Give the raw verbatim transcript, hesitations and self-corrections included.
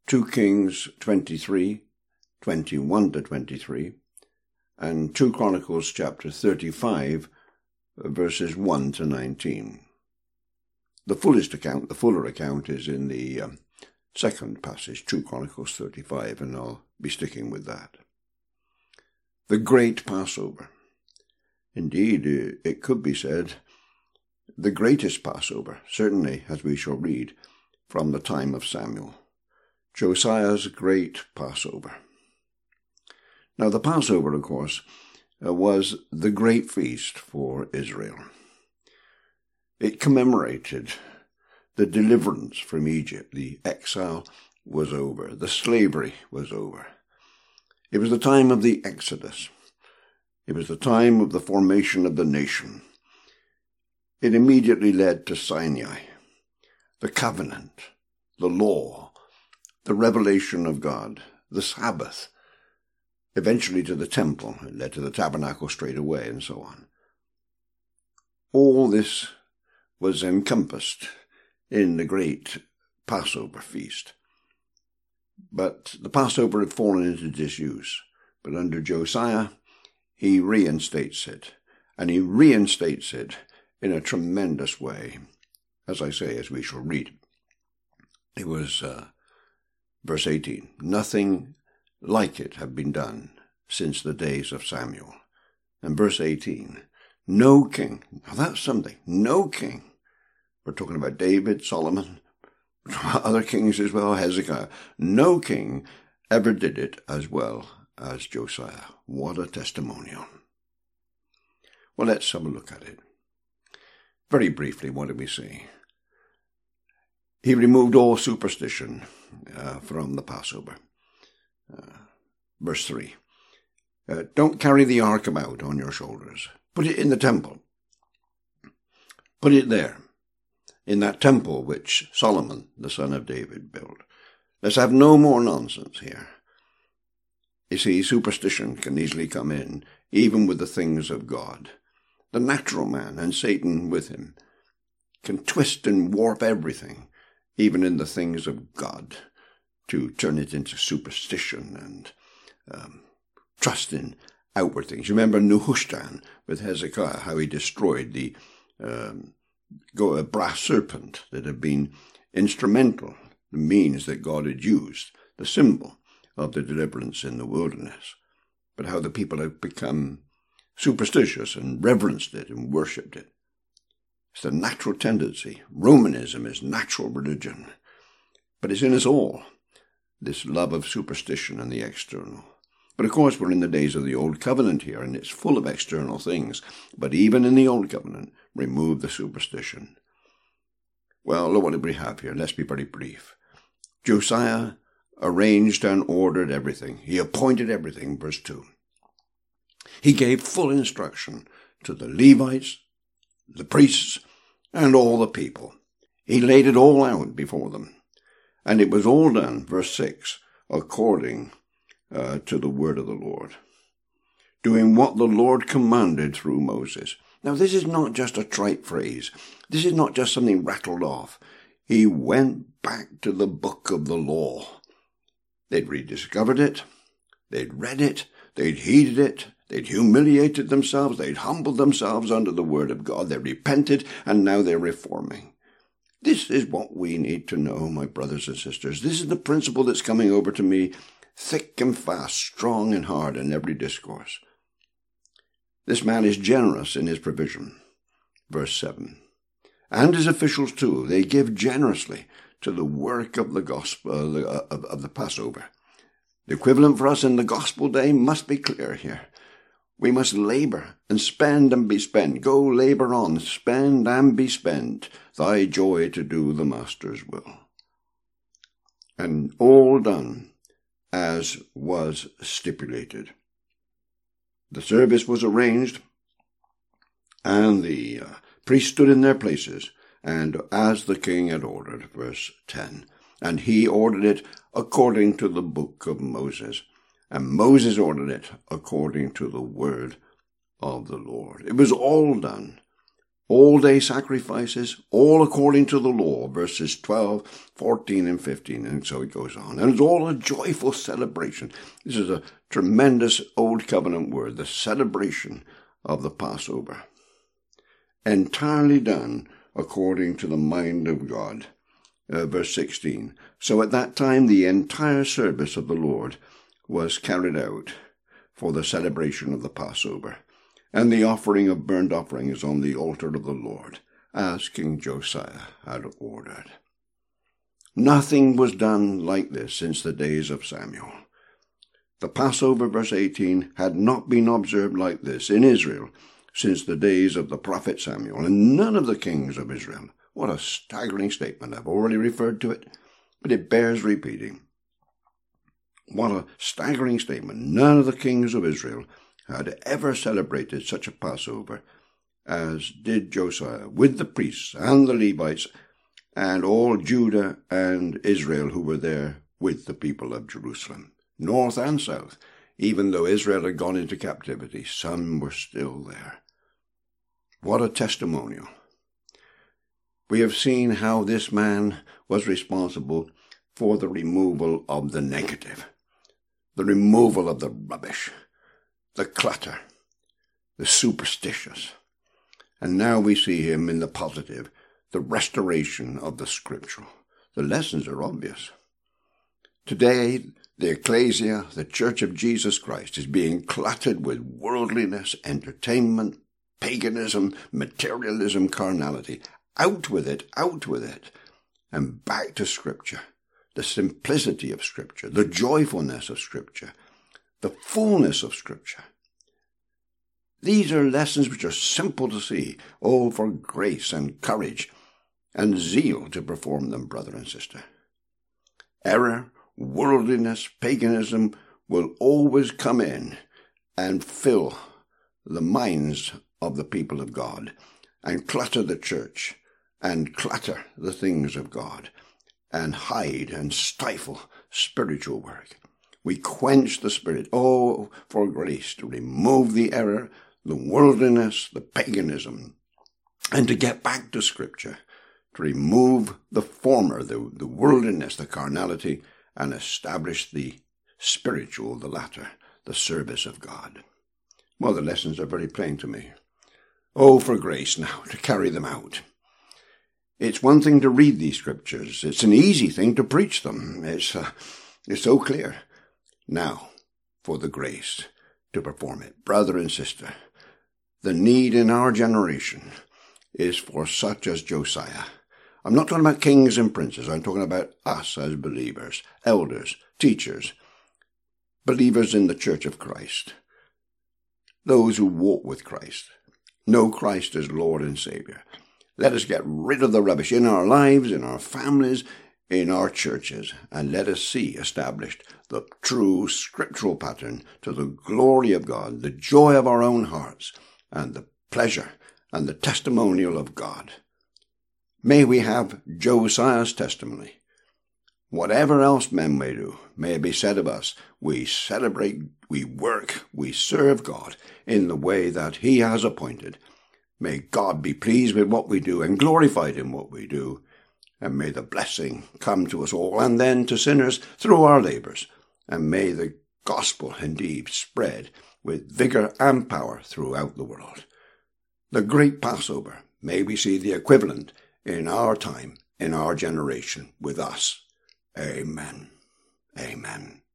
Second Kings twenty-three, twenty-one to twenty-three, and Second Chronicles chapter thirty-five, verses one to nineteen. The fullest account, the fuller account, is in the um, second passage, Second Chronicles thirty-five, and I'll be sticking with that. The Great Passover. Indeed, it could be said, the greatest Passover, certainly, as we shall read, from the time of Samuel. Josiah's Great Passover. Now, the Passover, of course, uh, was the great feast for Israel. It commemorated the deliverance from Egypt. The exile was over. The slavery was over. It was the time of the Exodus. It was the time of the formation of the nation. It immediately led to Sinai, the covenant, the law, the revelation of God, the Sabbath, eventually to the temple. It led to the tabernacle straight away, and so on. All this was encompassed in the great Passover feast. But the Passover had fallen into disuse. But under Josiah, he reinstates it, and he reinstates it in a tremendous way. As I say, as we shall read, it was uh, verse eighteen, nothing like it had been done since the days of Samuel. And verse eighteen, no king, now that's something, no king, we're talking about David, Solomon, other kings as well, Hezekiah, no king ever did it as well as Josiah. What a testimonial. Well, let's have a look at it. Very briefly, what do we see? He removed all superstition uh, from the Passover. Uh, verse three. Uh, don't carry the ark about on your shoulders. Put it in the temple. Put it there, in that temple which Solomon, the son of David, built. Let's have no more nonsense here. You see, superstition can easily come in, even with the things of God. The natural man, and Satan with him, can twist and warp everything, even in the things of God, to turn it into superstition and um, trust in outward things. You remember Nehushtan with Hezekiah, how he destroyed the um, go, a brass serpent that had been instrumental, the means that God had used, the symbol of the deliverance in the wilderness. But how the people have become superstitious and reverenced it and worshipped it. It's the natural tendency. Romanism is natural religion. But it's in us all, this love of superstition and the external. But of course, we're in the days of the Old Covenant here, and it's full of external things. But even in the Old Covenant, remove the superstition. Well, look what we have here. Let's be very brief. Josiah arranged and ordered everything. He appointed everything, verse two. He gave full instruction to the Levites, the priests, and all the people. He laid it all out before them. And it was all done, verse six, according uh, to the word of the Lord, doing what the Lord commanded through Moses. Now, this is not just a trite phrase. This is not just something rattled off. He went back to the book of the law. They'd rediscovered it. They'd read it. They'd heeded it. They'd humiliated themselves. They'd humbled themselves under the word of God. They repented, and now they're reforming. This is what we need to know, my brothers and sisters. This is the principle that's coming over to me thick and fast, strong and hard in every discourse. This man is generous in his provision. Verse seven. And his officials too, they give generously to the work of the gospel, uh, of, of the Passover. The equivalent for us in the gospel day must be clear here. We must labor and spend and be spent. Go labor on, spend and be spent, thy joy to do the Master's will. And all done as was stipulated. The service was arranged, and the uh, priests stood in their places, and as the king had ordered, verse ten. And he ordered it according to the book of Moses. And Moses ordered it according to the word of the Lord. It was all done all-day sacrifices, all according to the law, verses twelve, fourteen, and fifteen, and so it goes on. And it's all a joyful celebration. This is a tremendous Old Covenant word, the celebration of the Passover. Entirely done according to the mind of God. Uh, verse sixteen. So at that time the entire service of the Lord was carried out for the celebration of the Passover, and the offering of burnt offerings on the altar of the Lord, as King Josiah had ordered. Nothing was done like this since the days of Samuel. The Passover, verse eighteen, had not been observed like this in Israel since the days of the prophet Samuel, and none of the kings of Israel. What a staggering statement. I've already referred to it, but it bears repeating. What a staggering statement. None of the kings of Israel had ever celebrated such a Passover as did Josiah, with the priests and the Levites and all Judah and Israel who were there with the people of Jerusalem, north and south. Even though Israel had gone into captivity, some were still there. What a testimonial. We have seen how this man was responsible for the removal of the negative, the removal of the rubbish, the clutter, the superstitious. And now we see him in the positive, the restoration of the scriptural. The lessons are obvious. Today, the ecclesia, the Church of Jesus Christ, is being cluttered with worldliness, entertainment, paganism, materialism, carnality. Out with it, out with it, and back to Scripture, the simplicity of Scripture, the joyfulness of Scripture, the fullness of Scripture. These are lessons which are simple to see. Oh, for grace and courage and zeal to perform them, brother and sister. Error, worldliness, paganism will always come in and fill the minds of the people of God and clutter the church and clutter the things of God and hide and stifle spiritual work. We quench the Spirit. Oh, for grace to remove the error, the worldliness, the paganism, and to get back to Scripture, to remove the former, the, the worldliness, the carnality, and establish the spiritual, the latter, the service of God. Well, the lessons are very plain to me. Oh, for grace now to carry them out. It's one thing to read these scriptures. It's an easy thing to preach them. It's, uh, it's so clear. Now, for the grace to perform it. Brother and sister, the need in our generation is for such as Josiah. I'm not talking about kings and princes. I'm talking about us as believers, elders, teachers, believers in the Church of Christ, those who walk with Christ, know Christ as Lord and Savior. Let us get rid of the rubbish in our lives, in our families, in our churches, and let us see established the true scriptural pattern to the glory of God, the joy of our own hearts, and the pleasure and the testimonial of God. May we have Josiah's testimony. Whatever else men may do, may it be said of us, we celebrate, we work, we serve God in the way that He has appointed. May God be pleased with what we do and glorified in what we do. And may the blessing come to us all and then to sinners through our labors. And may the gospel indeed spread with vigor and power throughout the world. The great Passover, may we see the equivalent in our time, in our generation, with us. Amen. Amen.